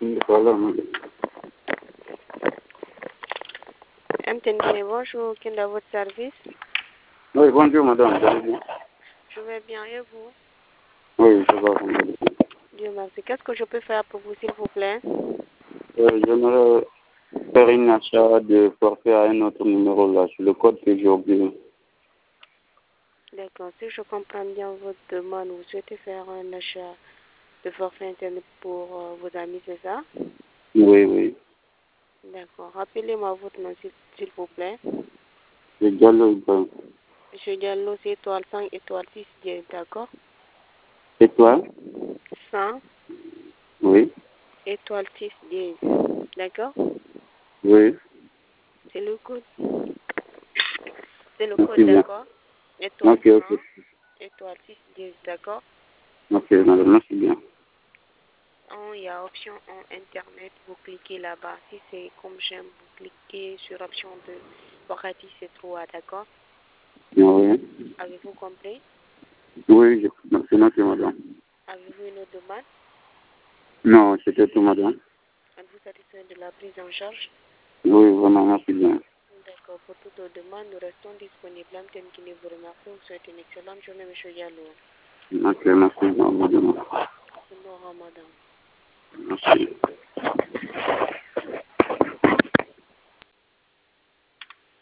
Voilà, madame. MTN, bonjour, qui est dans votre service? Oui, bonjour, madame. Vous allez bien? Je vais bien, et vous? Oui, je vais bien. Dieu merci. Qu'est-ce que je peux faire pour vous, s'il vous plaît? J'aimerais faire une achat de forfait à un autre numéro là, sur le code que j'ai oublié. D'accord. Si je comprends bien votre demande, vous souhaitez faire un achat de forfait Internet pour vos amis, c'est ça? Oui, oui. D'accord. Rappelez-moi votre nom, s'il vous plaît. C'est Diallo Ibrahim. Monsieur Diallo, c'est étoile 5, étoile 6, d'accord? Étoile? 100, Oui. étoile 6, d'accord? Oui. C'est le code. C'est le Merci code, bien. d'accord? Étoile Ok, ok. 100, étoile 6, d'accord? Ok, madame, merci bien. Il y a option en Internet, vous cliquez là-bas. Si c'est comme j'aime, vous cliquez sur option 2. Wakati c'est 3, d'accord? Oui. Avez-vous compris? Oui, c'est noté, madame. Avez-vous une autre demande? Non, c'était tout, madame. Êtes-vous satisfait de la prise en charge? Oui, vraiment, merci bien. D'accord. Pour toute autre demande, nous restons disponibles. Amten qui vous remercie. Vous souhaite une excellente journée, M. Diallo. Ok, merci, madame. Bon Ramadan. Merci.